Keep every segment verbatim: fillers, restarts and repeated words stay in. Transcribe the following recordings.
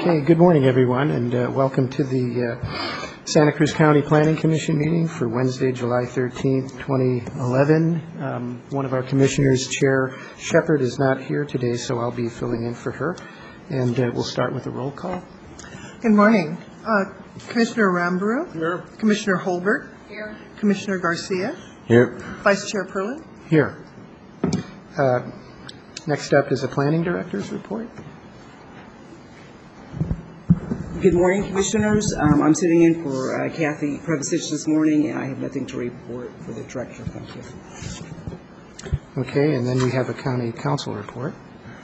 Okay, good morning, everyone, and uh, welcome to the uh, Santa Cruz County Planning Commission meeting for Wednesday, July thirteenth, twenty eleven. Um, one of our commissioners, Chair Shepard, is not here today, so I'll be filling in for her. And uh, we'll start with a roll call. Good morning. Uh, Commissioner Ramburu. Here. Commissioner Holbert. Here. Commissioner Garcia. Here. Vice Chair Perlin. Here. Uh, next up is a Planning Director's report. Good morning, Commissioners. Um, I'm sitting in for uh, Kathy Prevasich this morning, and I have nothing to report for the Director. Thank you. Okay, and then we have a County Council report.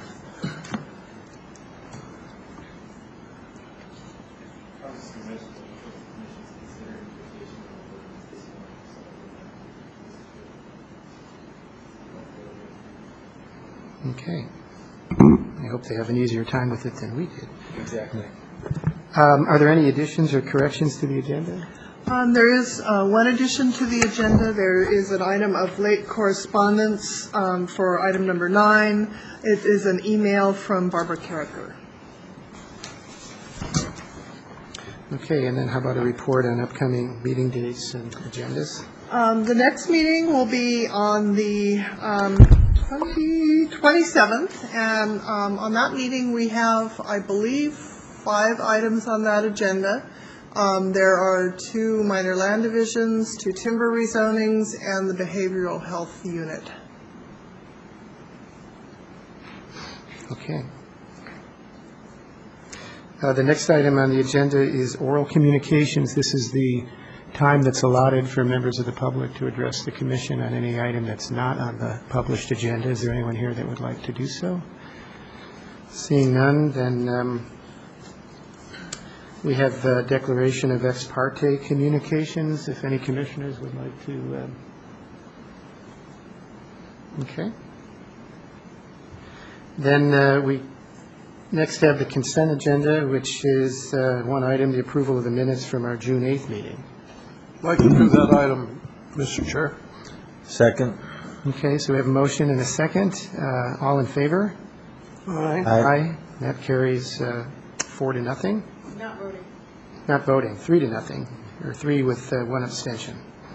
Okay. I hope they have an easier time with it than we did. Exactly. Um, are there any additions or corrections to the agenda? Um, there is uh, one addition to the agenda. There is an item of late correspondence um, for item number nine. It is an email from Barbara Carricker. Okay, and then how about a report on upcoming meeting dates and agendas? Um, the next meeting will be on the um, twenty-seventh, and um, on that meeting we have, I believe, five items on that agenda. Um, there are two minor land divisions, two timber rezonings, and the behavioral health unit. Okay. Uh, the next item on the agenda is oral communications. This is the time that's allotted for members of the public to address the commission on any item that's not on the published agenda. Is there anyone here that would like to do so? Seeing none, then um, we have the declaration of ex parte communications, if any commissioners would like to. Um, okay. Then uh, we next have the consent agenda, which is uh, one item, the approval of the minutes from our June eighth meeting. I'd like to do that item, Mister Chair. Second. Okay, so we have a motion and a second. Uh, all in favor? Aye. Aye. That carries uh, four to nothing. Not voting. Not voting, three to nothing, or three with uh, one abstention.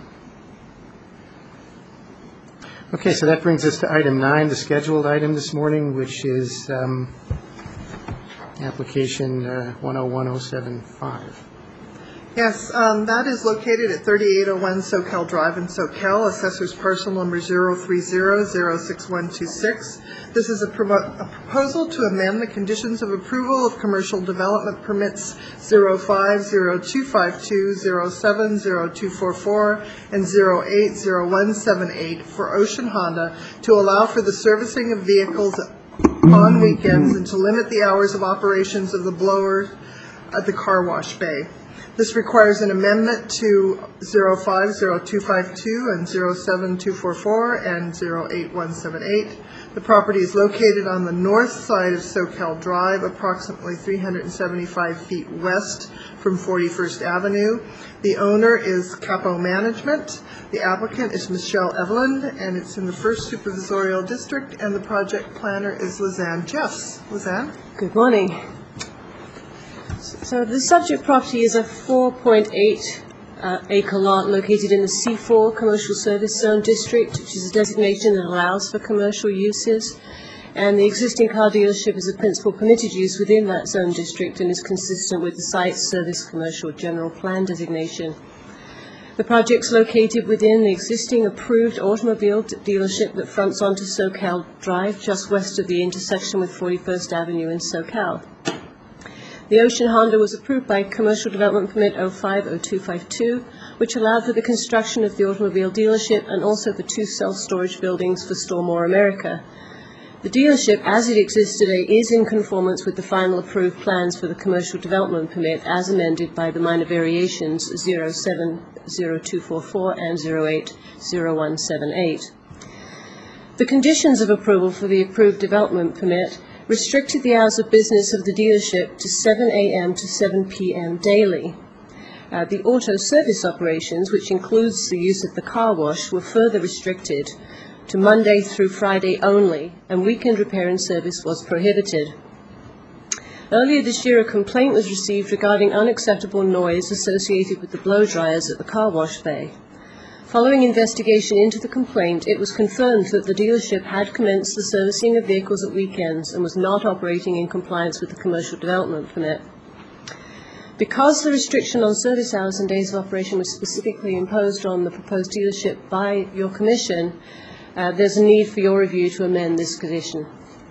Okay, so that brings us to item nine, the scheduled item this morning, which is um, application uh, one oh one oh seven five. Yes, um, that is located at thirty-eight oh one SoCal Drive in Socal, assessor's parcel number zero three zero zero six one two six. This is a, provo- a proposal to amend the conditions of approval of commercial development permits zero five zero two five two, zero seven zero two four four, and zero eight zero one seven eight for Ocean Honda to allow for the servicing of vehicles on weekends and to limit the hours of operations of the blower at the car wash bay. This requires an amendment to zero five zero two five two and zero seven two four four and zero eight one seven eight. The property is located on the north side of Socal Drive, approximately three hundred seventy-five feet west from forty-first Avenue. The owner is Capo Management. The applicant is Michelle Eveland, and it's in the first supervisorial district, and the project planner is Lizanne Jeffs. Lizanne? Good morning. So the subject property is a four point eight uh, acre lot located in the C four Commercial Service Zone District, which is a designation that allows for commercial uses. And the existing car dealership is a principal permitted use within that zone district and is consistent with the Site Service Commercial General Plan designation. The project's located within the existing approved automobile dealership that fronts onto Socal Drive, just west of the intersection with forty-first Avenue in Socal. The Ocean Honda was approved by Commercial Development Permit oh five oh two five two, which allowed for the construction of the automobile dealership and also the two self-storage buildings for Stormore America. The dealership, as it exists today, is in conformance with the final approved plans for the Commercial Development Permit as amended by the minor variations zero seven zero two four four and zero eight zero one seven eight. The conditions of approval for the approved development permit restricted the hours of business of the dealership to seven a m to seven p m daily. Uh, the auto service operations, which includes the use of the car wash, were further restricted to Monday through Friday only, and weekend repair and service was prohibited. Earlier this year, a complaint was received regarding unacceptable noise associated with the blow dryers at the car wash bay. Following investigation into the complaint, it was confirmed that the dealership had commenced the servicing of vehicles at weekends and was not operating in compliance with the commercial development permit. Because the restriction on service hours and days of operation was specifically imposed on the proposed dealership by your commission, uh, there's a need for your review to amend this condition.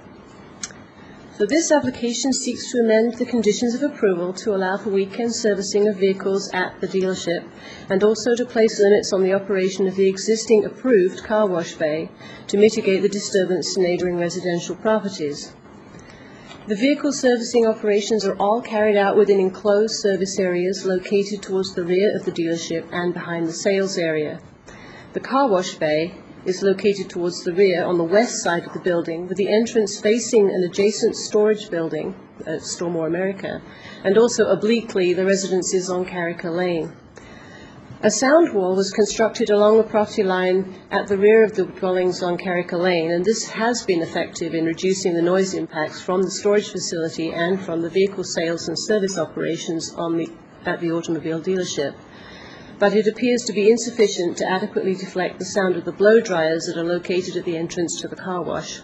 So this application seeks to amend the conditions of approval to allow for weekend servicing of vehicles at the dealership and also to place limits on the operation of the existing approved car wash bay to mitigate the disturbance to neighboring residential properties. The vehicle servicing operations are all carried out within enclosed service areas located towards the rear of the dealership and behind the sales area. The car wash bay is located towards the rear on the west side of the building, with the entrance facing an adjacent storage building, uh, Stormore America, and also obliquely the residences on Carricker Lane. A sound wall was constructed along the property line at the rear of the dwellings on Carricker Lane, and this has been effective in reducing the noise impacts from the storage facility and from the vehicle sales and service operations on the, at the automobile dealership. But it appears to be insufficient to adequately deflect the sound of the blow dryers that are located at the entrance to the car wash.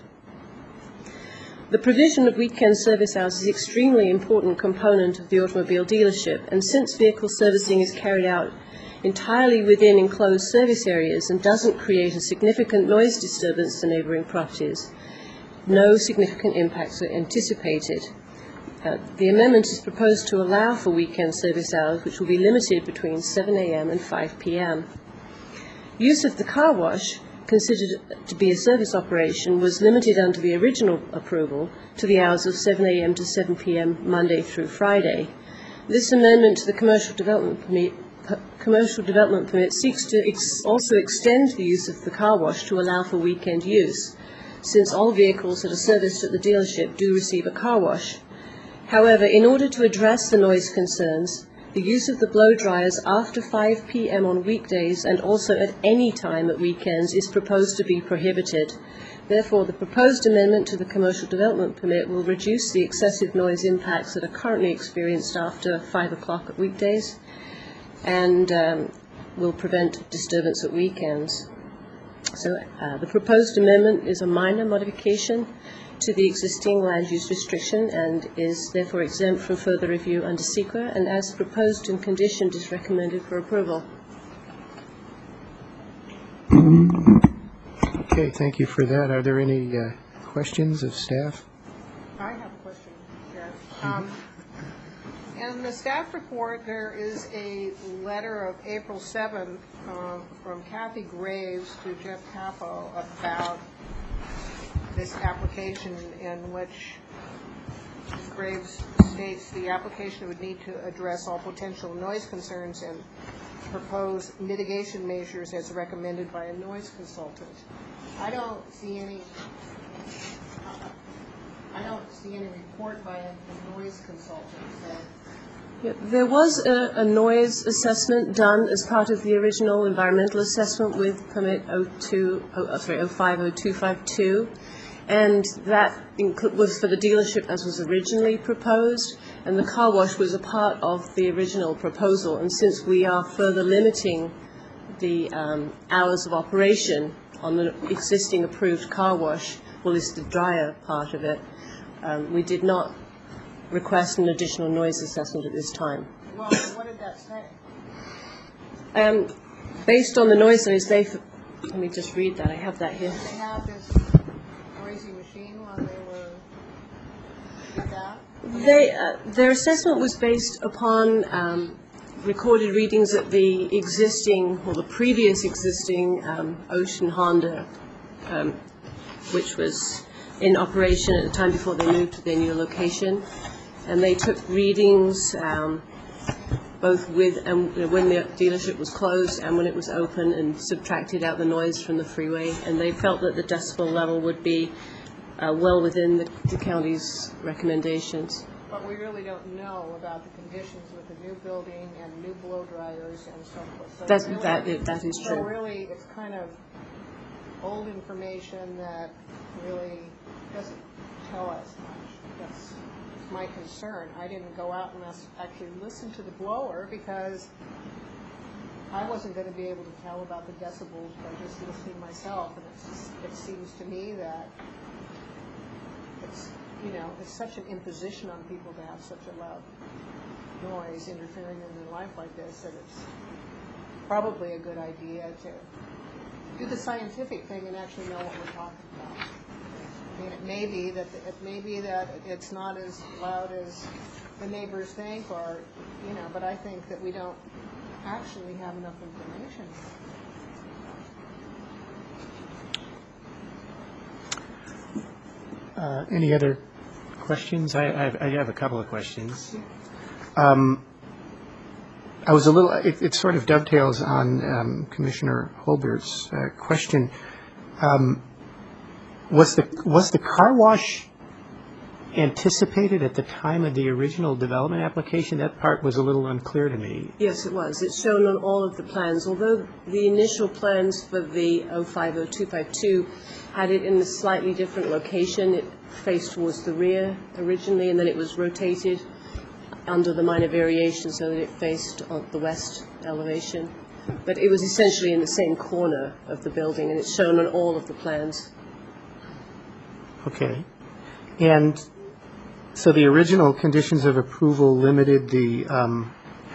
The provision of weekend service hours is an extremely important component of the automobile dealership, and since vehicle servicing is carried out entirely within enclosed service areas and doesn't create a significant noise disturbance to neighboring properties, no significant impacts are anticipated. Uh, the amendment is proposed to allow for weekend service hours, which will be limited between seven a m and five p m Use of the car wash, considered to be a service operation, was limited under the original approval to the hours of seven a m to seven p m Monday through Friday. This amendment to the commercial development permit, commercial development permit seeks to ex also extend the use of the car wash to allow for weekend use, since all vehicles that are serviced at the dealership do receive a car wash. However, in order to address the noise concerns, the use of the blow dryers after five p m on weekdays and also at any time at weekends is proposed to be prohibited. Therefore, the proposed amendment to the commercial development permit will reduce the excessive noise impacts that are currently experienced after five o'clock at weekdays and um, will prevent disturbance at weekends. So uh, the proposed amendment is a minor modification to the existing land use restriction and is therefore exempt from further review under SEQA, and as proposed and conditioned is recommended for approval. Okay, thank you for that. Are there any uh, questions of staff? I have a question, Chair. Um, in the staff report, there is a letter of April seventh uh, from Kathy Graves to Jeff Capo about this application, in which Graves states the application would need to address all potential noise concerns and propose mitigation measures as recommended by a noise consultant. I don't see any. I don't see any report by a noise consultant. So. Yeah, there was a, a noise assessment done as part of the original environmental assessment with permit oh two, oh, sorry, oh five oh two five two. And that was for the dealership as was originally proposed, and the car wash was a part of the original proposal. And since we are further limiting the um, hours of operation on the existing approved car wash, well, it's the dryer part of it, um, we did not request an additional noise assessment at this time. Well, what did that say? Um, based on the noise levels, they, let me just read that, I have that here. They have this noisy machine while they were did that? They, uh, their assessment was based upon um, recorded readings at the existing, or the previous existing um, Ocean Honda, um, which was in operation at the time before they moved to their new location. And they took readings um, both with and you know, when the dealership was closed and when it was open, and subtracted out the noise from the freeway. And they felt that the decibel level would be uh, well within the, the county's recommendations. But we really don't know about the conditions with the new building and new blow dryers and so forth. So That's, really, that, that is so true. really, it's kind of old information that really doesn't tell us much. That's my concern. I didn't go out and as- actually listen to the blower because I wasn't going to be able to tell about the decibels by just listening myself. And it's just, it seems to me that it's, you know, it's such an imposition on people to have such a loud noise interfering in their life like this that it's probably a good idea to do the scientific thing and actually know what we're talking about. I mean, it may be that it may be that it's not as loud as the neighbors think, or you know, but I think that we don't actually have enough information. Uh, Any other questions? I I have I have a couple of questions. Um, I was a little, it it sort of dovetails on um, Commissioner Holbert's uh, question. Um, Was the was the car wash anticipated at the time of the original development application? That part was a little unclear to me. Yes, it was. It's shown on all of the plans, although the initial plans for the oh five oh two five two had it in a slightly different location. It faced towards the rear originally, and then it was rotated under the minor variation so that it faced on the west elevation. But it was essentially in the same corner of the building, and it's shown on all of the plans. Okay. And so the original conditions of approval limited the um,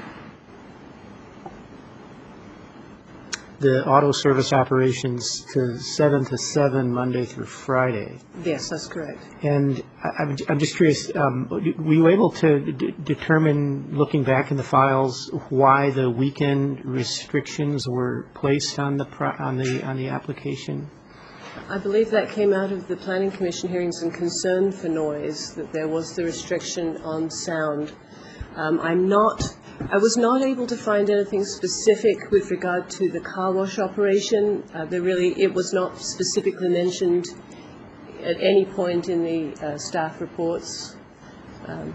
the auto service operations to seven to seven Monday through Friday. Yes, that's correct. And I- I'm I'm just curious, um, were you able to d- determine, looking back in the files, why the weekend restrictions were placed on the pro- on the on the application? I believe that came out of the Planning Commission hearings and concern for noise, that there was the restriction on sound. Um, I'm not, I was not able to find anything specific with regard to the car wash operation. Uh, there really, it was not specifically mentioned at any point in the uh, staff reports. Um,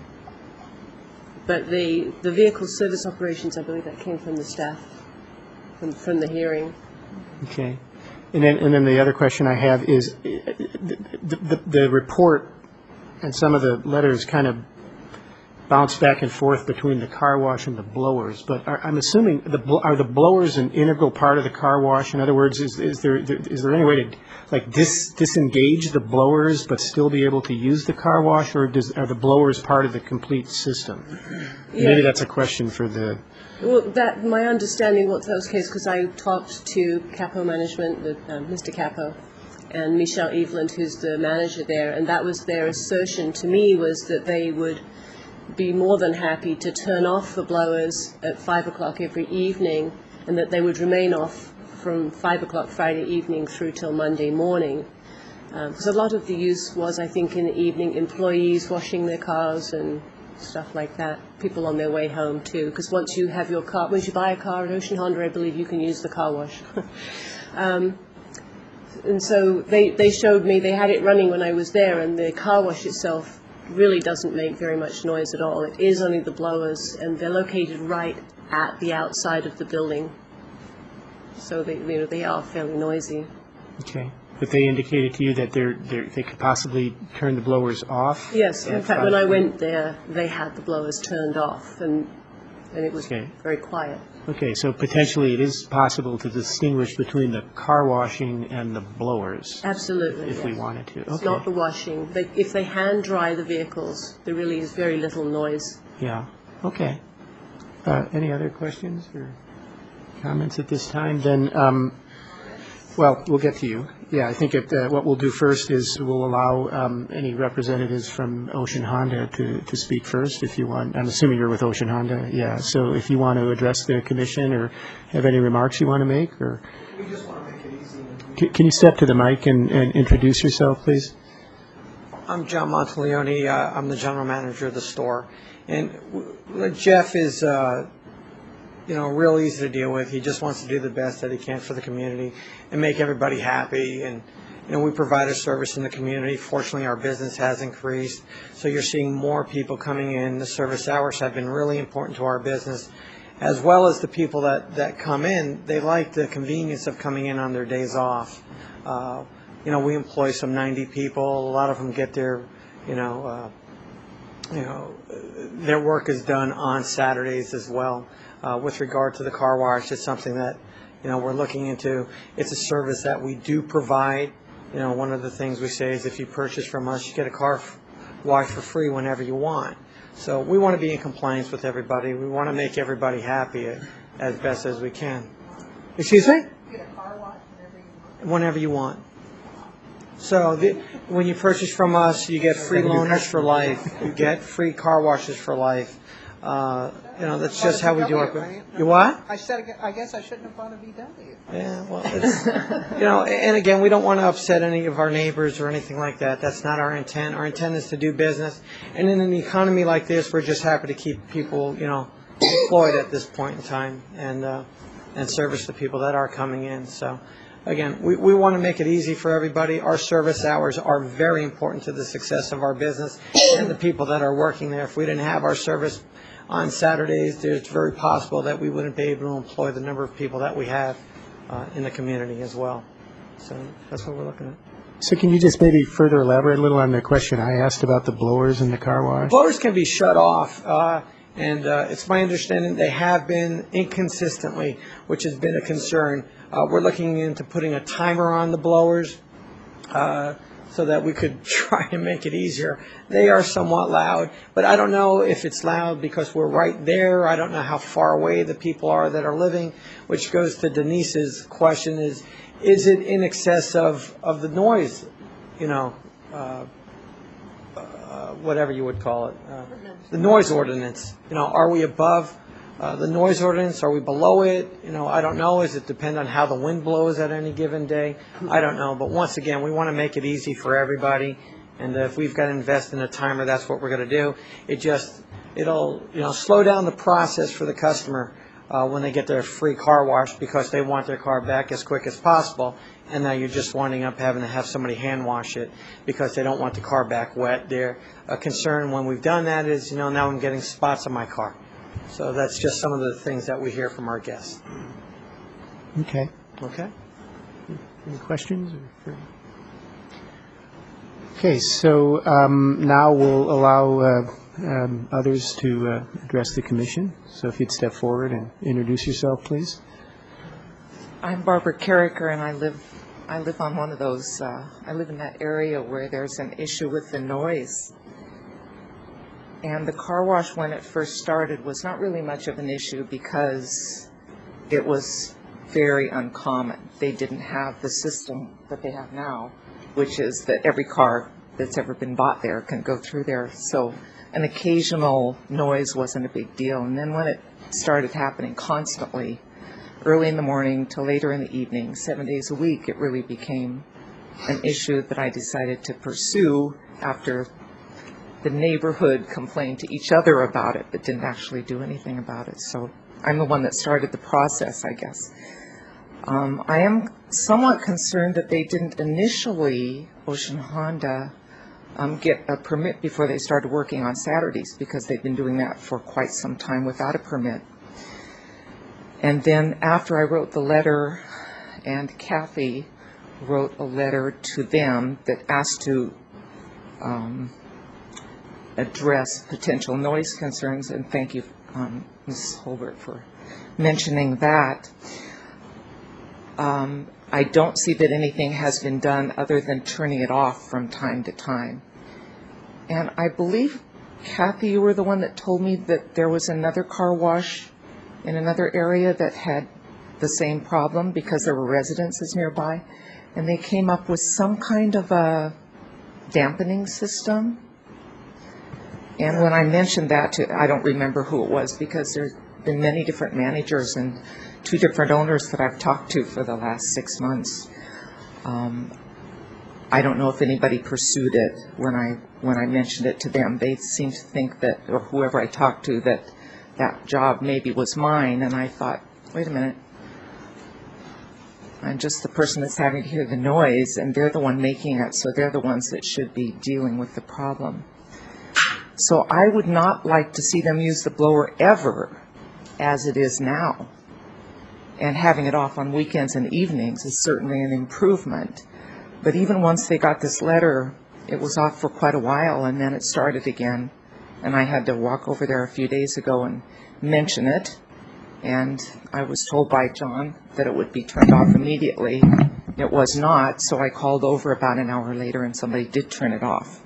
but the, the vehicle service operations, I believe that came from the staff, from, from the hearing. Okay. And then, and then the other question I have is, the, the, the report and some of the letters kind of bounce back and forth between the car wash and the blowers, but are, I'm assuming, the bl- are the blowers an integral part of the car wash? In other words, is, is there, is there any way to, like, dis, disengage the blowers but still be able to use the car wash, or does, are the blowers part of the complete system? Yeah. Maybe that's a question for the... Well, that, my understanding was that was the case because I talked to Capo Management, the, uh, Mister Capo, and Michelle Eveland, who's the manager there, and that was their assertion to me, was that they would be more than happy to turn off the blowers at five o'clock every evening, and that they would remain off from five o'clock Friday evening through till Monday morning. Because um, a lot of the use was, I think, in the evening, employees washing their cars and stuff like that, people on their way home too, because once you have your car, once you buy a car at Ocean Honda, I believe you can use the car wash. um, and so they, they showed me, they had it running when I was there, and the car wash itself really doesn't make very much noise at all. It is only the blowers, and they're located right at the outside of the building, so they, you know, they are fairly noisy. Okay. But they indicated to you that they're, they're, they could possibly turn the blowers off? Yes, in at fact, five- when I went there, they had the blowers turned off, and and it was Okay. very quiet. Okay, so potentially it is possible to distinguish between the car washing and the blowers, Absolutely, if we yes. wanted to. It's Okay. not the washing. They, if they hand dry the vehicles, there really is very little noise. Yeah, okay. Uh, Any other questions or comments at this time? Then, um, well, we'll get to you. Yeah, I think it, uh, what we'll do first is we'll allow um, any representatives from Ocean Honda to, to speak first, if you want. I'm assuming you're with Ocean Honda, yeah. So if you want to address the commission or have any remarks you want to make, or... We just want to make it easy. Can can you step to the mic and, and introduce yourself, please? I'm John Monteleone. Uh, I'm the general manager of the store. And w- Jeff is, uh, you know, real easy to deal with. He just wants to do the best that he can for the community and make everybody happy. And, you know, we provide a service in the community. Fortunately, our business has increased. So you're seeing more people coming in. The service hours have been really important to our business, as well as the people that, that come in. They like the convenience of coming in on their days off. Uh, you know, we employ some ninety people. A lot of them get their, you know, uh, you know, their work is done on Saturdays as well. Uh, with regard to the car wash, it's something that, you know, we're looking into. It's a service that we do provide. You know, one of the things we say is if you purchase from us, you get a car f- wash for free whenever you want. So we want to be in compliance with everybody. We want to make everybody happy as best as we can. Excuse me? Get a car wash whenever you want. Whenever you want. So the, when you purchase from us, you get free loaners for life. You get free car washes for life. Uh, you know, that's just how we do our. You what? I said, I guess I shouldn't have bought a V W. Yeah, well, it's, you know, and again, we don't want to upset any of our neighbors or anything like that. That's not our intent. Our intent is to do business. And in an economy like this, we're just happy to keep people, you know, employed at this point in time and uh, and service the people that are coming in. So, again, we, we want to make it easy for everybody. Our service hours are very important to the success of our business and the people that are working there. If we didn't have our service on Saturdays, it's very possible that we wouldn't be able to employ the number of people that we have uh, in the community as well. So that's what we're looking at. So can you just maybe further elaborate a little on the question I asked about the blowers in the car wash? Blowers can be shut off, uh, and uh, it's my understanding they have been inconsistently, which has been a concern. Uh, we're looking into putting a timer on the blowers uh, so that we could try and make it easier. They are somewhat loud, but I don't know if it's loud because we're right there. I don't know how far away the people are that are living, which goes to Denise's question is, is it in excess of, of the noise, you know, uh, uh, whatever you would call it, uh, the noise ordinance. You know, are we above uh, the noise ordinance? Are we below it? You know, I don't know. Does it depend on how the wind blows at any given day? I don't know. But once again, we want to make it easy for everybody. And uh, if we've got to invest in a timer, that's what we're going to do. It just, it'll, you know, slow down the process for the customer uh, when they get their free car wash because they want their car back as quick as possible. And now you're just winding up having to have somebody hand wash it because they don't want the car back wet. Their a concern when we've done that is, you know, now I'm getting spots on my car. So that's just some of the things that we hear from our guests. Okay. Okay? Any questions? or- Okay, so um, now we'll allow uh, um, others to uh, address the commission. So if you'd step forward and introduce yourself, please. I'm Barbara Carricker, and I live I live on one of those, uh, I live in that area where there's an issue with the noise. And the car wash, when it first started, was not really much of an issue because it was very uncommon. They didn't have the system that they have now, which is that every car that's ever been bought there can go through there. So an occasional noise wasn't a big deal. And then when it started happening constantly, early in the morning till later in the evening, seven days a week, it really became an issue that I decided to pursue after the neighborhood complained to each other about it, but didn't actually do anything about it. So I'm the one that started the process, I guess. Um, I am somewhat concerned that they didn't initially, Ocean Honda, um, get a permit before they started working on Saturdays, because they've been doing that for quite some time without a permit. And then after I wrote the letter, and Kathy wrote a letter to them that asked to um, address potential noise concerns, and thank you, um, Missus Holbert, for mentioning that. Um, I don't see that anything has been done other than turning it off from time to time. And I believe, Kathy, you were the one that told me that there was another car wash in another area that had the same problem because there were residences nearby, and they came up with some kind of a dampening system. And when I mentioned that to, I don't remember who it was, because there's been many different managers and two different owners that I've talked to for the last six months. Um, I don't know if anybody pursued it when I when I mentioned it to them. They seemed to think that, or whoever I talked to, that that job maybe was mine, and I thought, wait a minute, I'm just the person that's having to hear the noise, and they're the one making it, so they're the ones that should be dealing with the problem. So I would not like to see them use the blower ever as it is now. And having it off on weekends and evenings is certainly an improvement. But even once they got this letter, it was off for quite a while, and then it started again and I had to walk over there a few days ago and mention it, and I was told by John that it would be turned off immediately. It was not, so I called over about an hour later, and somebody did turn it off.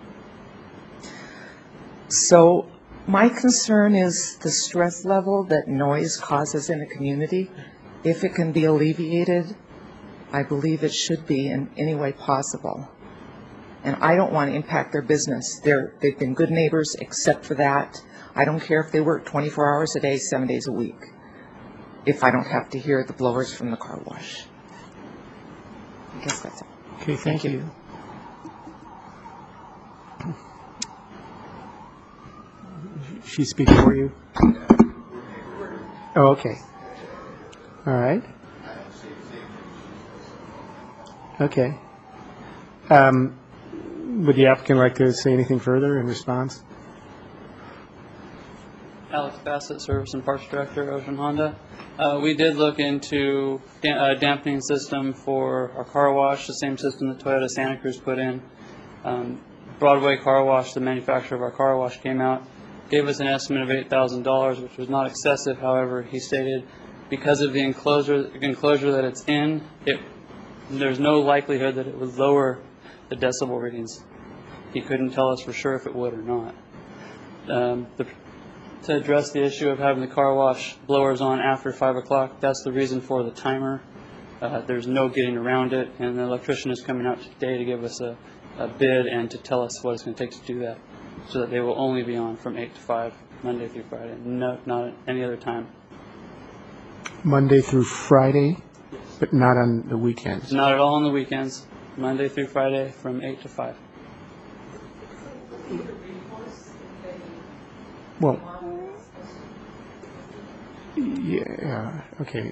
So my concern is the stress level that noise causes in a community. If it can be alleviated, I believe it should be in any way possible. And I don't want to impact their business. They're, they've been good neighbors except for that. I don't care if they work twenty-four hours a day, seven days a week, if I don't have to hear the blowers from the car wash. I guess that's all. Okay, thank you. She's speaking for you? Oh, okay. All right. Okay. Um, Would the applicant like to say anything further in response? Alex Bassett, Service and Parts Director, Ocean Honda. Uh, we did look into a uh, dampening system for our car wash, the same system that Toyota Santa Cruz put in. Um, Broadway Car Wash, the manufacturer of our car wash, came out, gave us an estimate of eight thousand dollars, which was not excessive. However, he stated because of the enclosure, enclosure that it's in, it, there's no likelihood that it would lower the decibel readings. He couldn't tell us for sure if it would or not. Um, the, to address the issue of having the car wash blowers on after five o'clock, that's the reason for the timer. Uh, there's no getting around it, and the electrician is coming out today to give us a, a bid and to tell us what it's going to take to do that, so that they will only be on from eight to five, Monday through Friday, no, not at any other time. Monday through Friday, but not on the weekends? Not at all on the weekends, Monday through Friday from eight to five. Well, yeah, okay.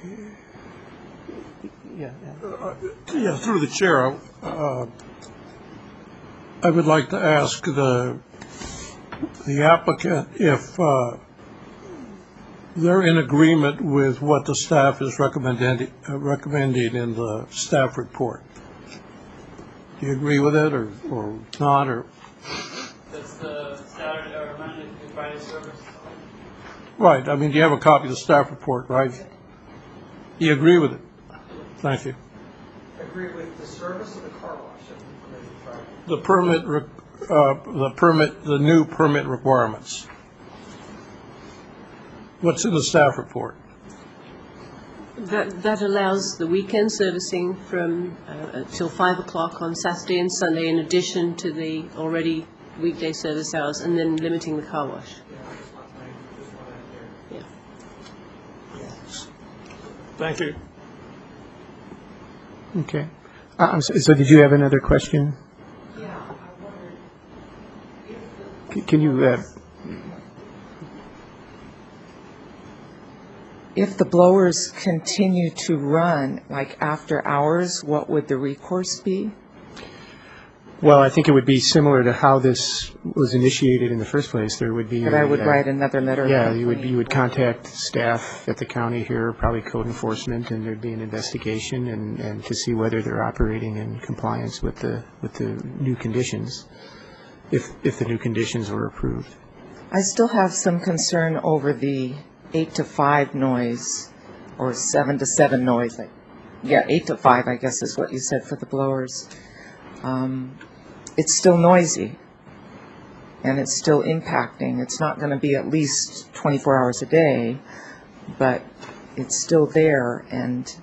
Yeah. Uh, Yeah, through the chair, uh, I would like to ask the the applicant if uh, they're in agreement with what the staff is recommending, uh, recommending in the staff report. Do you agree with it or, or not? Or That's the Saturday or Monday through Friday service. right, I mean, do you have a copy of the staff report, right? Do you agree with it? Thank you. Agree with the service of the car wash? The permit, re- uh, the permit, the new permit requirements. What's in the staff report? That, that allows the weekend servicing from uh, till five o'clock on Saturday and Sunday, in addition to the already weekday service hours, and then limiting the car wash. Yeah. Thank you. Okay. Uh, I'm so, so did you have another question? Yeah, I wondered if C- Can you, uh, If the blowers continue to run, like after hours, what would the recourse be? well, I think it would be similar to how this was initiated in the first place. There would be. That I would uh, write another letter of Yeah, you would, complaint. you would contact staff at the county here, probably code enforcement, and there'd be an investigation and, and to see whether they're operating in compliance with the, with the new conditions, if, if the new conditions were approved. I still have some concern over the eight to five noise, or seven to seven noise. Like, yeah, eight to five, I guess is what you said for the blowers. Um, it's still noisy, and it's still impacting. It's not going to be at least twenty-four hours a day, but it's still there, and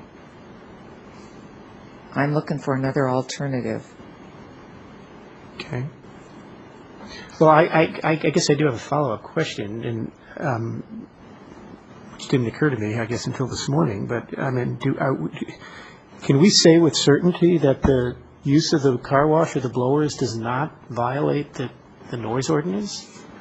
I'm looking for another alternative. Okay. Well, I, I, I guess I do have a follow-up question, and, um, which didn't occur to me, I guess, until this morning, but, I mean, do, uh, can we say with certainty that the use of the car wash or the blowers does not violate the, the noise ordinance?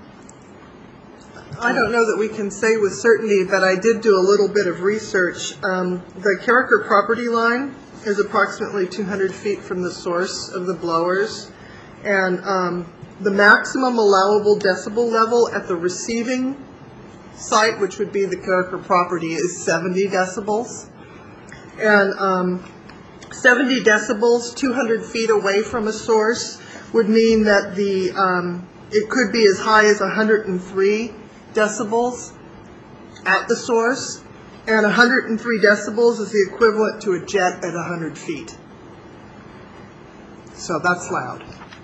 I don't know that we can say with certainty, but I did do a little bit of research. Um, the Carricker property line is approximately two hundred feet from the source of the blowers, and um, the maximum allowable decibel level at the receiving site, which would be the Carricker property, is seventy decibels. And um, seventy decibels, two hundred feet away from a source, would mean that the um, it could be as high as one hundred three decibels at the source, and one hundred three decibels is the equivalent to a jet at one hundred feet. So that's loud.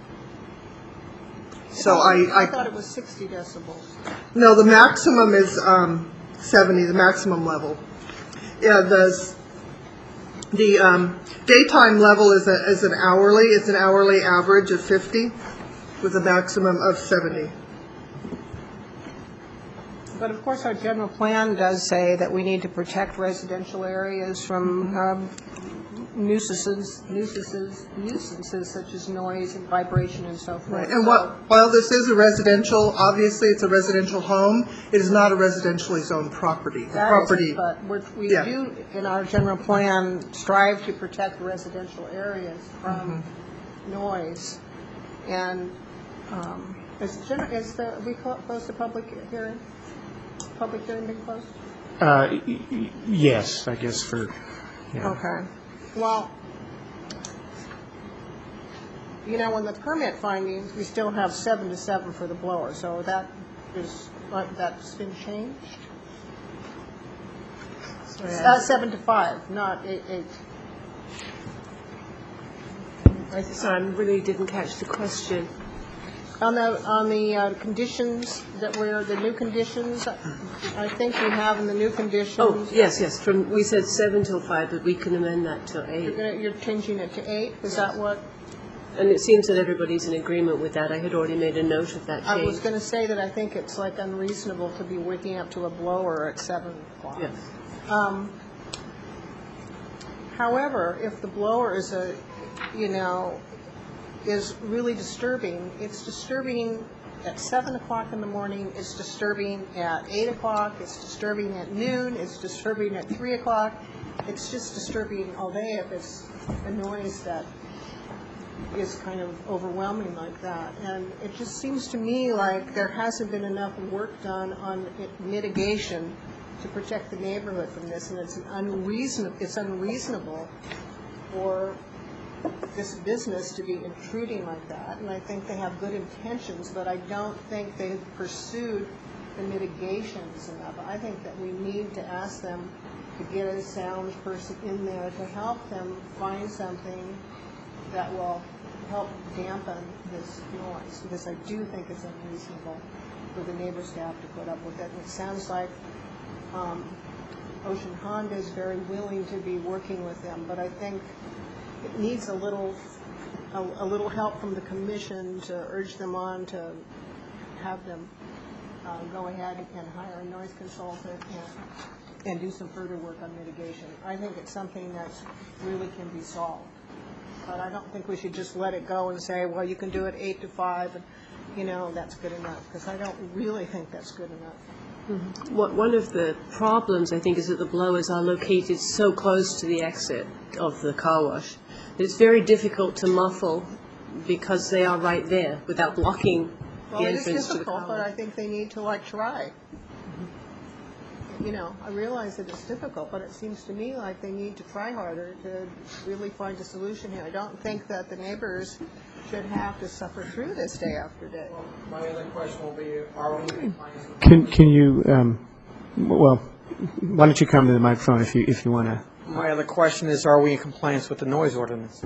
So I, I thought I, it was sixty decibels. no, the maximum is um, seventy, the maximum level. Yeah, the, the um, daytime level is, a, is an hourly, it's an hourly average of fifty with a maximum of seventy. But of course, our general plan does say that we need to protect residential areas from um, nuisances, nuisances, nuisances such as noise and vibration and so forth. Right. And what, while this is a residential, obviously it's a residential home, it is not a residentially zoned property. The That property, is, but we're, we Yeah. do, in our general plan, strive to protect residential areas from Mm-hmm. noise. And um, is, gen- is the, we clo- close the public hearing? Public hearing been closed? Uh, y- y- Yes, I guess for, yeah. Okay. Well, you know, in the permit findings, we still have seven to seven for the blower, so that is, like, that's been changed? Uh, seven to five, not eight, eight. I sorry, I really didn't catch the question. On the, on the uh, conditions that were, the new conditions, I think we have in the new conditions. Oh, yes, yes, from, we said seven till five, but we can amend that to You're eight. gonna, you're changing it to eight, is that what? And it seems that everybody's in agreement with that. I had already made a note of that I was change. gonna say that I think it's like unreasonable to be waking up to a blower at seven o'clock. Yes. Um, However, if the blower is a, you know, is really disturbing, it's disturbing at seven o'clock in the morning, it's disturbing at eight o'clock, it's disturbing at noon, it's disturbing at three o'clock. It's just disturbing all day if it's a noise that is kind of overwhelming like that. And it just seems to me like there hasn't been enough work done on it- mitigation to protect the neighborhood from this, and it's an unreasonable, it's unreasonable for this business to be intruding like that. And I think they have good intentions, but I don't think they've pursued the mitigations enough. I think that we need to ask them to get a sound person in there to help them find something that will help dampen this noise, because I do think it's unreasonable for the neighbors to have to put up with it. And it sounds like um, Ocean Honda is very willing to be working with them, but I think it needs a little, a, a little help from the commission to urge them on to have them uh, go ahead and hire a noise consultant and, and do some further work on mitigation. I think it's something that really can be solved. But I don't think we should just let it go and say, well, you can do it eight to five, and, you know, that's good enough, because I don't really think that's good enough. What- One of the problems, I think, is that the blowers are located so close to the exit of the car wash that it's very difficult to muffle because they are right there without blocking Well, the it is entrance to the difficult, car but I wash. think they need to, like, try. You know, I realize that it's difficult, but it seems to me like they need to try harder to really find a solution here. I don't think that the neighbors should have to suffer through this day after day. My other question will be, are we in compliance with... Can, can you, um, well, why don't you come to the microphone if you, if you want to? My other question is, are we in compliance with the noise ordinance?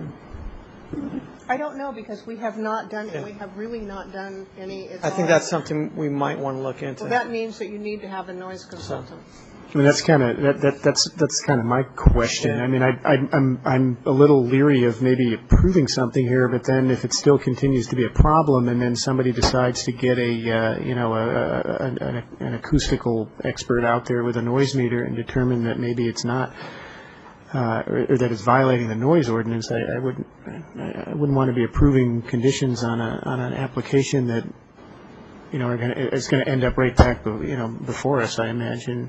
I don't know, because we have not done, we have really not done any. it's I think all- that's something we might want to look into. Well, that means that you need to have a noise consultant. I mean, that's kind of, that, that, that's, that's kind of my question. I mean, I, I, I'm, I'm a little leery of maybe approving something here, but then if it still continues to be a problem, and then somebody decides to get a, uh, you know, a, a, an, an acoustical expert out there with a noise meter and determine that maybe it's not, uh, or, or that it's violating the noise ordinance, I, I wouldn't, I wouldn't want to be approving conditions on a, on an application that, you know, are gonna, it's gonna end up right back, you know, before us, I imagine.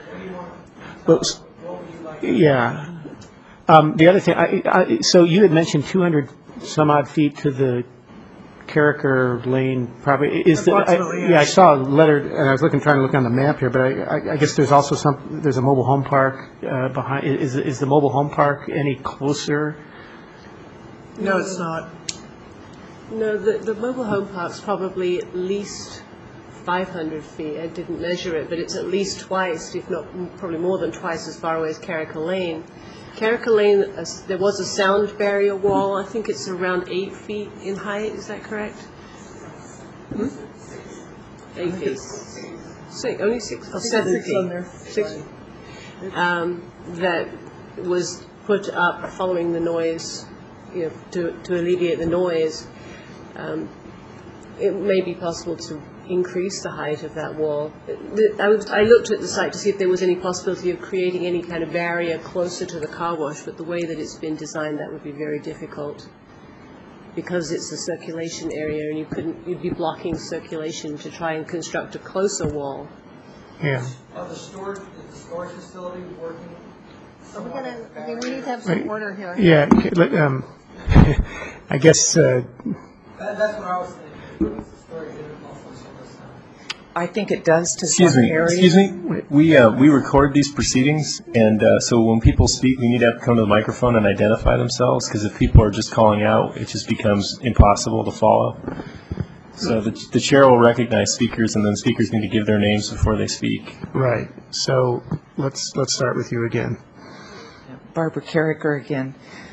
Well, s- yeah. Um, the other thing, I, I, so you had mentioned two hundred some odd feet to the Carricker Lane property. Is the, I, Approximately, yeah. yeah, I saw a letter, and I was looking, trying to look on the map here, but I, I, I guess there's also some, there's a mobile home park uh, behind. Is is the mobile home park any closer? No, it's not. No, the, the mobile home park's probably at least five hundred feet. I didn't measure it, but it's at least twice, if not m- probably more than twice as far away as Carricker Lane. Carricker Lane, uh, s- there was a sound barrier wall. I think it's around eight feet in height. Is that correct? Hmm? Eight feet. Six, only six, oh, seven Six feet. on there. Six. Um, that was put up following the noise, you know, to, to alleviate the noise. Um, it may be possible to increase the height of that wall. The- I, was, I looked at the site to see if there was any possibility of creating any kind of barrier closer to the car wash, but the way that it's been designed, that would be very difficult because it's a circulation area and you couldn't, you'd be blocking circulation to try and construct a closer wall. Yeah. Are the storage, is the storage facility working? Are we gonna, I mean, we need to have some Right. order here. Yeah, okay, let, um, I guess, uh, That, that's what I was thinking. Is the storage unit also some of this stuff? I think it does to Excuse some me, areas. excuse me. We, uh, we record these proceedings, and uh, so when people speak, we need to have to come to the microphone and identify themselves, because if people are just calling out, it just becomes impossible to follow. So the, the chair will recognize speakers, and then speakers need to give their names before they speak. right, so let's, let's start with you again. Barbara Carricker again.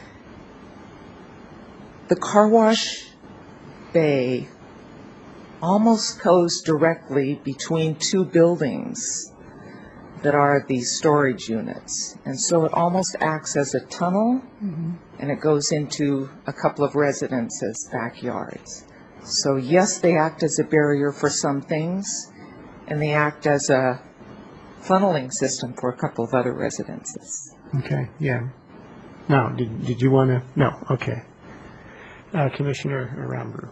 The car wash bay almost goes directly between two buildings that are these storage units. And so it almost acts as a tunnel, and it goes into a couple of residences' backyards. So yes, they act as a barrier for some things, and they act as a funneling system for a couple of other residences. Okay, yeah. No, did, did you want to, no, okay. Uh, Commissioner Rambrew.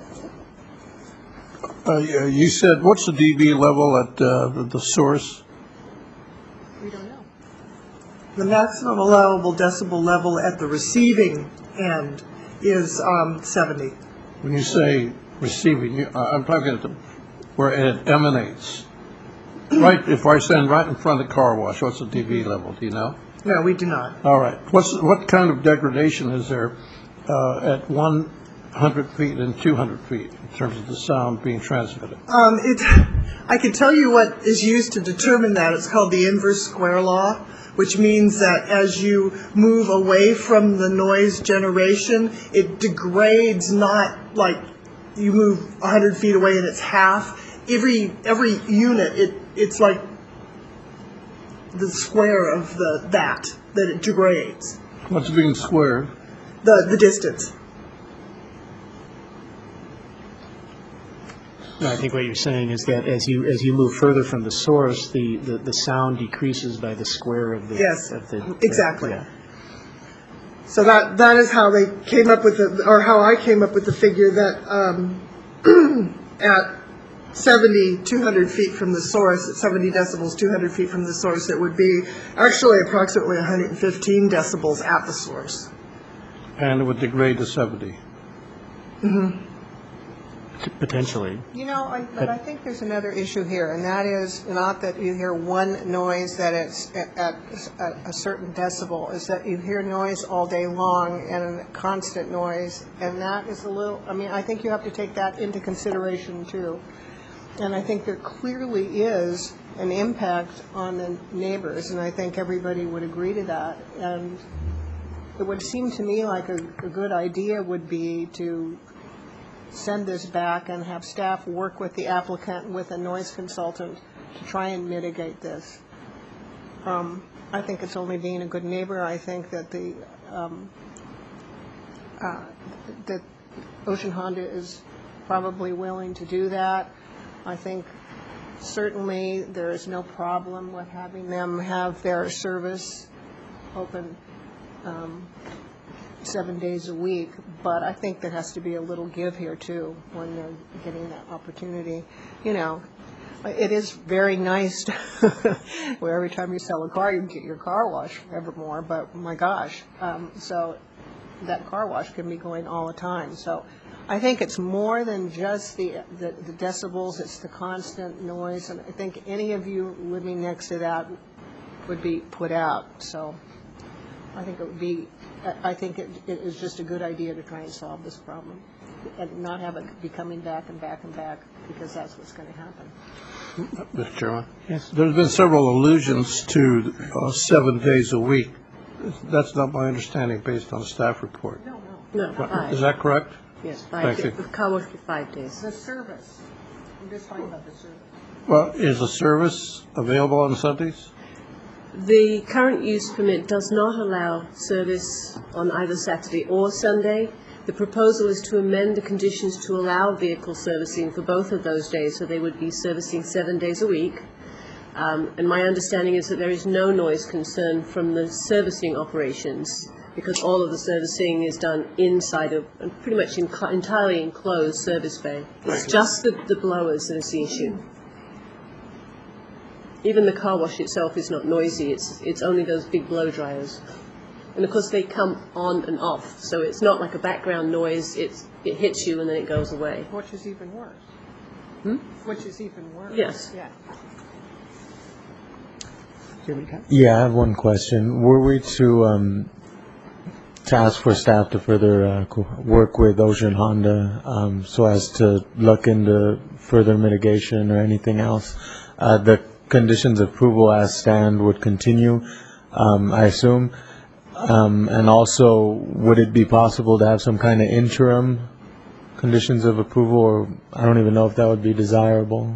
Uh, you you said, what's the dB level at uh, the the source? We don't know. The maximum allowable decibel level at the receiving end is um, seventy. When you say receiving, you- I- I'm talking at the, where it emanates. Right, if I stand right in front of the car wash, what's the dB level, do you know? No, we do not. All right, what's, what kind of degradation is there uh, at one hundred feet and two hundred feet in terms of the sound being transmitted? Um, it, I can tell you what is used to determine that. It's called the inverse square law, which means that as you move away from the noise generation, it degrades, not like you move one hundred feet away and it's half. Every every unit, it it's like the square of the that that it degrades. What's being squared? The the distance. No, I think what you're saying is that as you, as you move further from the source, the, the, the sound decreases by the square of the. Yes, of the- exactly. yeah. So that that is how they came up with the, or how I came up with the figure that um, at seventy, two hundred feet from the source, at seventy decibels, two hundred feet from the source, it would be actually approximately one hundred fifteen decibels at the source. And it would degrade to seventy. Potentially. You know, I- but I think there's another issue here, and that is not that you hear one noise that it's at at a certain decibel, is that you hear noise all day long and a constant noise, and that is a little, I mean, I think you have to take that into consideration too. And I think there clearly is an impact on the neighbors, and I think everybody would agree to that. And it would seem to me like a, a good idea would be to send this back and have staff work with the applicant, with a noise consultant, to try and mitigate this. Um, I think it's only being a good neighbor. I think that the, um, uh, that Ocean Honda is probably willing to do that. I think certainly there is no problem with having them have their service open um, seven days a week, but I think there has to be a little give here too when they're getting that opportunity. You know, it is very nice to where every time you sell a car, you get your car wash forevermore, but my gosh, um, so that car wash can be going all the time. So I think it's more than just the, the, the decibels, it's the constant noise, and I think any of you living next to that would be put out. So I think it would be, I- I think it, it is just a good idea to try and solve this problem. and not have it be coming back and back and back, because that's what's going to happen. Mister Chairman? Yes. There's been several allusions to uh, seven days a week. That's not my understanding based on the staff report. No, no. No, five. Is that correct? Yes, Thank five. you. The car wash for five days. The service, I'm just talking about the service. Well, is the service available on Sundays? The current use permit does not allow service on either Saturday or Sunday. The proposal is to amend the conditions to allow vehicle servicing for both of those days, so they would be servicing seven days a week. Um, and my understanding is that there is no noise concern from the servicing operations, because all of the servicing is done inside of, a pretty much in, entirely enclosed service bay. It's just the, the blowers that is the issue. Even the car wash itself is not noisy, it's, it's only those big blow dryers. And of course they come on and off, so it's not like a background noise, it's, it hits you and then it goes away. Which is even worse. Hmm? Which is even worse. Yes. Yeah. Yeah, I have one question. Were we to um, to ask for staff to further uh, co- work with Ocean Honda um, so as to look into further mitigation or anything else, uh, the conditions of approval as stand would continue, um, I assume. Um, and also, would it be possible to have some kind of interim conditions of approval, or I don't even know if that would be desirable?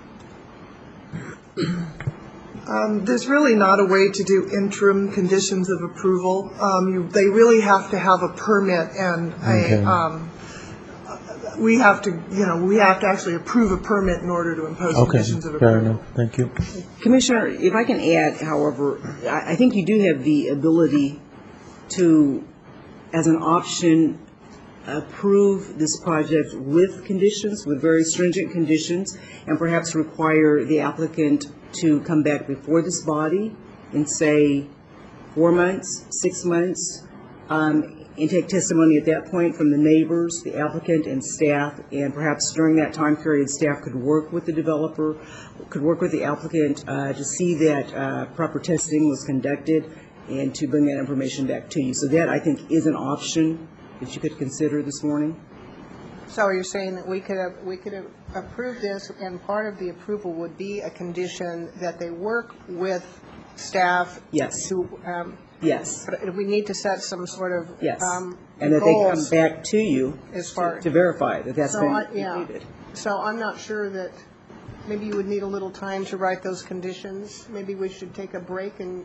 Um, There's really not a way to do interim conditions of approval. Um, you- They really have to have a permit and Okay. a, um, we have to, you know, we have to actually approve a permit in order to impose Okay, conditions of fair approval. enough. Thank you. Commissioner, if I can add, however, I I think you do have the ability to, as an option, approve this project with conditions, with very stringent conditions, and perhaps require the applicant to come back before this body in, say, four months, six months, um, and take testimony at that point from the neighbors, the applicant, and staff, and perhaps during that time period, staff could work with the developer, could work with the applicant uh, to see that uh, proper testing was conducted, and to bring that information back to you. So that, I think, is an option that you could consider this morning. So you're saying that we could have, we could have approved this, and part of the approval would be a condition that they work with staff? Yes. To, um, Yes, but we need to set some sort of, yes. um, And that they come goals back to you as far. to verify that that's So, been I- yeah. completed. So I'm not sure that, maybe you would need a little time to write those conditions. Maybe we should take a break and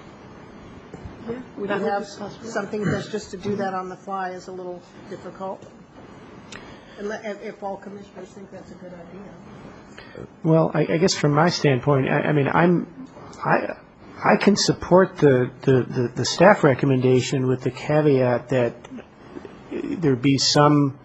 we That could would have be possible. something that's just to do that on the fly is a little difficult. And let- if if all commissioners think that's a good idea. Well, I, I guess from my standpoint, I, I mean, I'm, I, I can support the, the, the, the staff recommendation with the caveat that there be some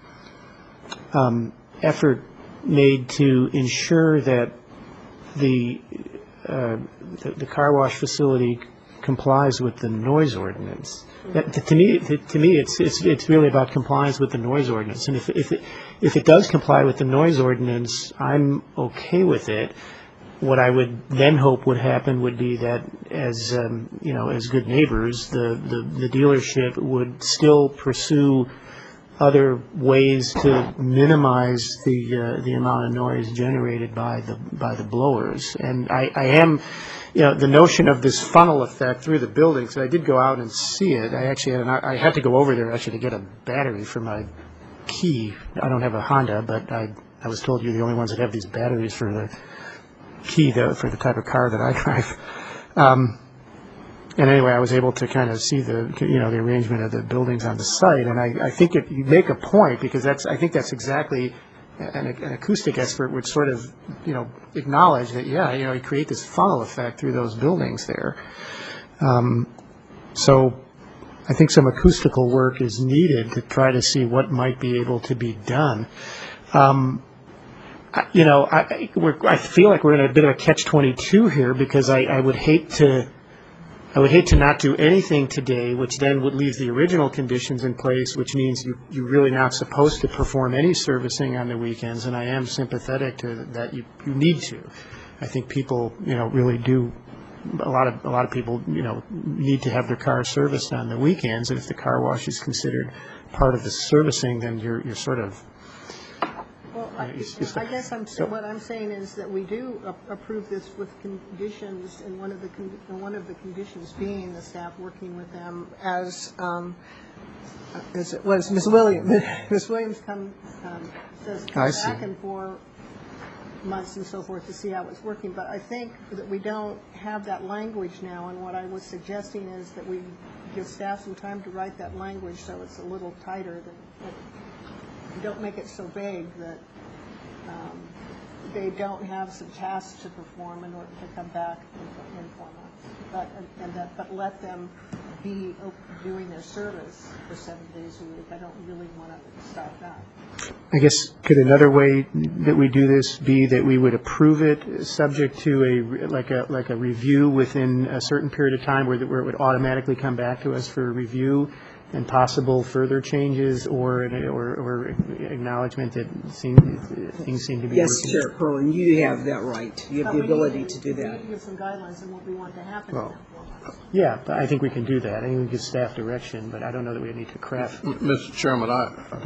um, effort made to ensure that the, uh, the, the car wash facility complies with the noise ordinance. That, to me, to, to me, it's, it's, it's really about compliance with the noise ordinance. And if, if it, if it does comply with the noise ordinance, I'm okay with it. What I would then hope would happen would be that as, um, you know, as good neighbors, the, the, the dealership would still pursue other ways to minimize the, uh, the amount of noise generated by the, by the blowers. And I, I am, you know, the notion of this funnel effect through the building, so I did go out and see it. I actually had, an, I had to go over there actually to get a battery for my key. I don't have a Honda, but I, I was told you're the only ones that have these batteries for the key, though, for the type of car that I drive. Um, and anyway, I was able to kind of see the, you know, the arrangement of the buildings on the site, and I, I think it, you make a point, because that's, I think that's exactly, an, an acoustic expert would sort of, you know, acknowledge that, yeah, you know, you create this funnel effect through those buildings there. Um, so I think some acoustical work is needed to try to see what might be able to be done. Um, I- you know, I, we're, I feel like we're in a bit of a catch twenty-two here, because I, I would hate to, I would hate to not do anything today, which then would leave the original conditions in place, which means you, you're really not supposed to perform any servicing on the weekends, and I am sympathetic to that. You, you need to. I think people, you know, really do. A lot of a lot of people, you know, need to have their cars serviced on the weekends, and if the car wash is considered part of the servicing, then you're, you're sort of, Well, I It's just a- I guess I'm, so- what I'm saying is that we do a- approve this with conditions, and one of the, con- and one of the conditions being the staff working with them as, um, uh, as it was, Miz Williams, Miz Williams come, um, says, I come see. back in four months and so forth to see how it's working, but I think that we don't have that language now, and what I was suggesting is that we give staff some time to write that language so it's a little tighter than, don't make it so vague that um, they don't have some tasks to perform in order to come back in, in four months. But, and that, but let them be op- doing their service for seven days a week. I don't really want to stop that. I guess, could another way that we do this be that we would approve it subject to a, re- like a, like a review within a certain period of time where, the- where it would automatically come back to us for review and possible further changes or, or, or acknowledgement that seem, things seem to be Yes, working? Chair Perlin, you have that right. You have But the we need ability to- to do We that. need to give some guidelines on what we want to happen in Well, that four months. Yeah, but I think we can do that. I think we give staff direction, but I don't know that we need to craft. Mister Chairman, I,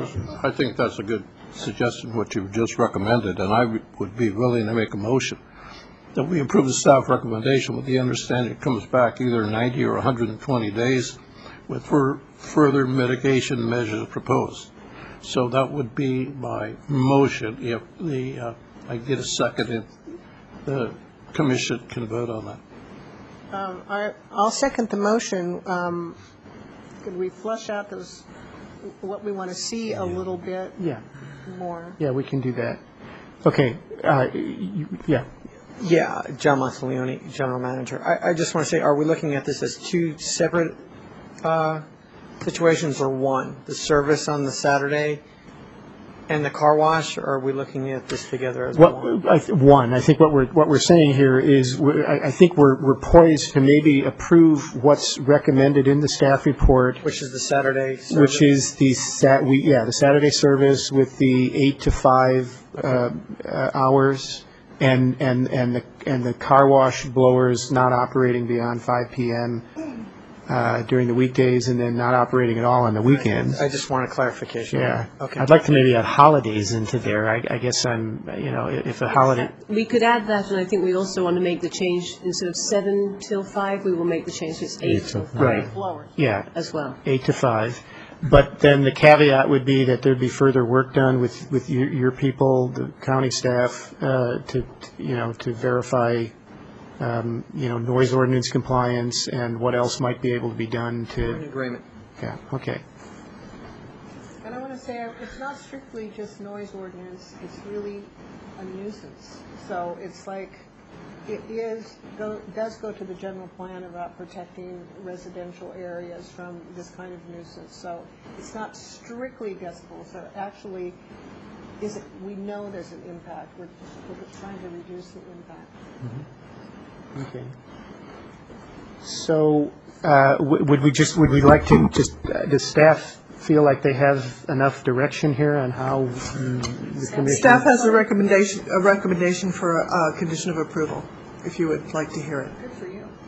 I think that's a good suggestion, what you've just recommended, and I would be willing to make a motion that we approve the staff recommendation with the understanding it comes back either ninety or one hundred twenty days with fur- further mitigation measures proposed. So that would be my motion. If the, uh, I get a second, if the commission can vote on that. Um, I, I'll second the motion. Um, could we flush out those, what we want to see a little bit Yeah, more? yeah, we can do that. Okay, uh, you- yeah. Yeah, John Monteleone, General Manager. I, I just want to say, are we looking at this as two separate uh, situations or one? The service on the Saturday and the car wash, or are we looking at this together as one? What, I th- one, I think what we're, what we're saying here is, we're- I I think we're, we're poised to maybe approve what's recommended in the staff report, Which is the Saturday service? which is the Sat, we, yeah, the Saturday service with the eight to five uh, uh, hours, and, and, and the, and the car wash blowers not operating beyond five P M uh, during the weekdays, and then not operating at all on the weekends. I just want a clarification. Yeah. Okay. I'd like to maybe add holidays into there. I, I guess I'm, you know, if a holiday, We could add that, and I think we also want to make the change, instead of seven till five, we will make the change to it's eight till five right, Blowers. yeah, as well. eight to five. But then the caveat would be that there'd be further work done with, with your, your people, the county staff, uh, to, you know, to verify, um, you know, noise ordinance compliance and what else might be able to be done We're in to, agreement. yeah, okay. And I want to say, it's not strictly just noise ordinance, it's really a nuisance. So it's like, it is, go- does go to the general plan about protecting residential areas from this kind of nuisance. So it's not strictly decibels, so actually, is it, we know there's an impact, we're just, we're trying to reduce the impact. Okay. So, uh, w- would we just, would we like to just, uh, does staff feel like they have enough direction here on how mm, the commission? Staff has a recommendation, a recommendation for a uh, condition of approval, if you would like to hear it. Good for you.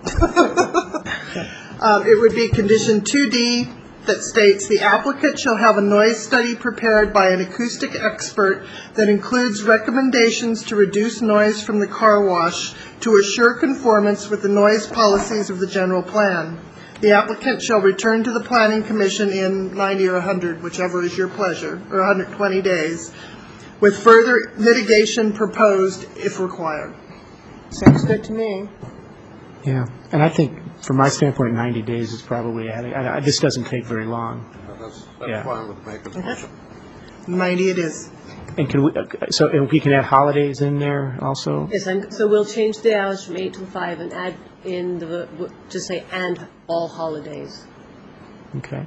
Um, It would be condition two D that states the applicant shall have a noise study prepared by an acoustic expert that includes recommendations to reduce noise from the car wash to assure conformance with the noise policies of the general plan. The applicant shall return to the planning commission in ninety or one hundred, whichever is your pleasure, or one hundred twenty days, with further mitigation proposed if required. Sounds good to me. Yeah, and I think, from my standpoint, ninety days is probably, adding- I- I- this doesn't take very long. That's, Yeah. that's fine with making the motion. ninety it is. And can we, uh, so, and we can add holidays in there also? Yes, and so we'll change the hours from eight till five and add in the, w- just say, and all holidays. Okay.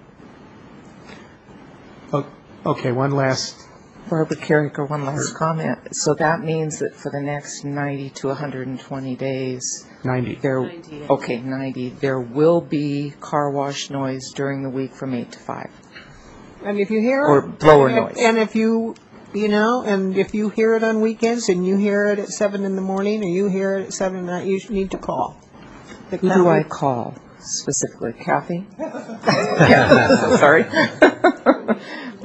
O- Okay, one last, Barbara Carricker, one last comment. So that means that for the next ninety to one hundred twenty days, ninety. there, ninety, yes. okay, ninety, there will be car wash noise during the week from eight to five. And if you hear Or it, blower and if- noise. And if you, you know, and if you hear it on weekends and you hear it at seven in the morning or you hear it at seven at night, you need to call. The Who do I county- call specifically? Kathy? Yeah, sorry.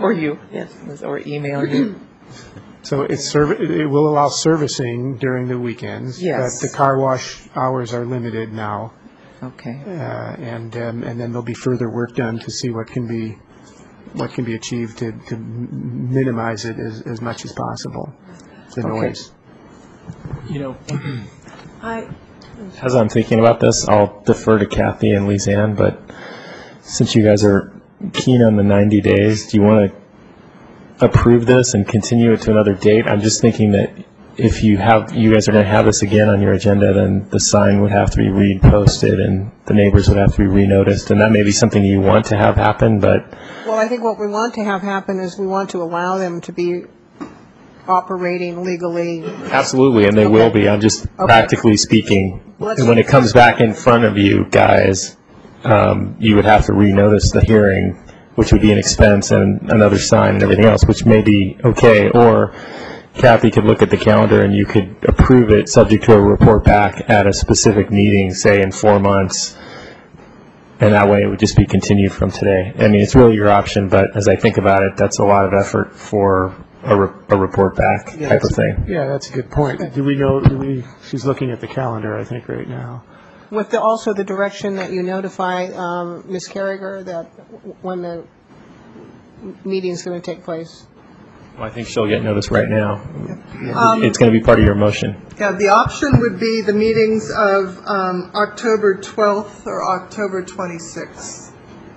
for you, yes, or email you. So it's serv- it will allow servicing during the weekends. Yes. But the car wash hours are limited now. Okay. Uh, and, um, and then there'll be further work done to see what can be, what can be achieved to, to m- minimize it as, as much as possible, the Okay. noise. You know, I, as I'm thinking about this, I'll defer to Kathy and Lizanne, but since you guys are keen on the ninety days, do you want to approve this and continue it to another date? I'm just thinking that if you have, you guys are going to have this again on your agenda, then the sign would have to be reposted and the neighbors would have to be renoticed, and that may be something you want to have happen, but Well, I think what we want to have happen is we want to allow them to be operating legally. absolutely, and they will be. I'm just practically speaking, Let's- and when it comes back in front of you guys, um, you would have to renotice the hearing, which would be an expense and another sign and everything else, which may be okay. Or Kathy could look at the calendar and you could approve it subject to a report back at a specific meeting, say in four months. And that way it would just be continued from today. I mean, it's really your option, but as I think about it, that's a lot of effort for a, re- a report back Yeah, type of that's- thing. Yeah, that's a good point. Do we know, do we, she's looking at the calendar, I think, right now. With the, also the direction that you notify um, Miz Carriger that w- when the meeting's going to take place. Well, I think she'll get notice right now. Um, It's going to be part of your motion. Yeah, the option would be the meetings of um, October twelfth or October twenty-sixth.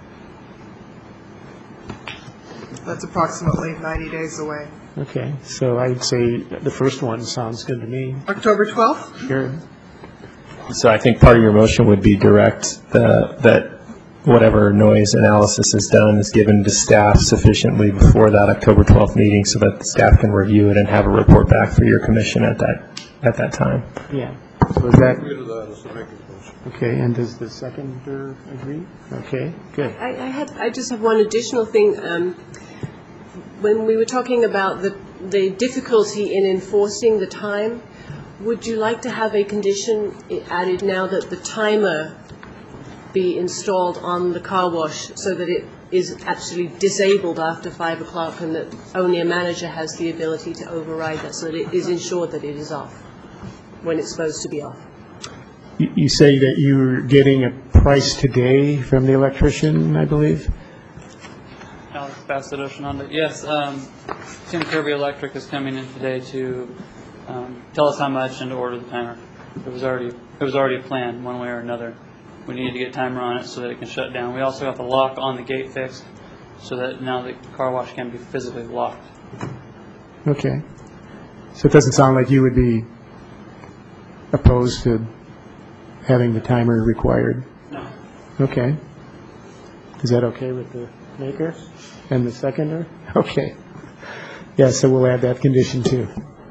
That's approximately ninety days away. Okay, so I'd say the first one sounds good to me. October twelfth? Sure. So I think part of your motion would be direct the, that whatever noise analysis is done is given to staff sufficiently before that October twelfth meeting so that the staff can review it and have a report back for your commission at that, at that time. Yeah. So is that, okay, and does the seconder agree? Okay, good. I, I had, I just have one additional thing. Um, when we were talking about the, the difficulty in enforcing the time, would you like to have a condition added now that the timer be installed on the car wash so that it is actually disabled after five o'clock and that only a manager has the ability to override that so that it is ensured that it is off when it's supposed to be off? You you say that you're getting a price today from the electrician, I believe? Alex Bassett, Ocean Honda. Yes, um, Tim Kirby Electric is coming in today to um, tell us how much and to order the timer. It was already it was already planned one way or another. We needed to get timer on it so that it can shut down. We also got the lock on the gate fixed so that now the car wash can be physically locked. Okay. So it doesn't sound like you would be opposed to having the timer required? No. Okay. Is that okay with the maker and the seconder? Okay. Yeah, so we'll add that condition too.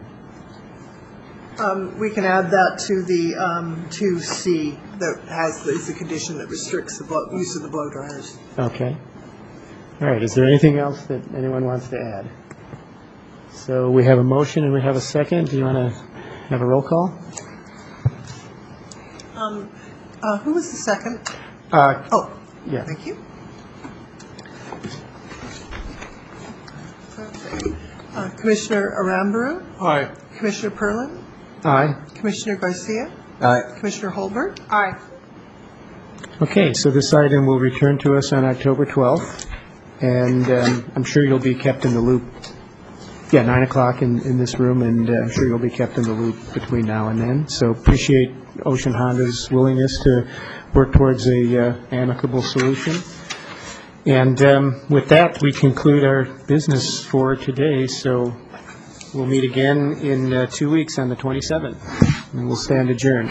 Um, We can add that to the um, two C that has, is a condition that restricts the blow- use of the blow dryers. Okay. All right, is there anything else that anyone wants to add? So we have a motion and we have a second. Do you want to have a roll call? Um, uh, Who was the second? Uh, Oh, Yeah. thank you. Okay. Uh, Commissioner Aramburu, Aye. Commissioner Perlin, Aye. Commissioner Garcia, Aye. Commissioner Holbert. Aye. Okay, so this item will return to us on October twelfth, and um, I'm sure you'll be kept in the loop. Yeah, nine o'clock in, in this room, and uh, I'm sure you'll be kept in the loop between now and then. So appreciate Ocean Honda's willingness to work towards a uh, amicable solution. And um, with that, we conclude our business for today. So we'll meet again in uh, two weeks on the twenty-seventh, and we'll stand adjourned.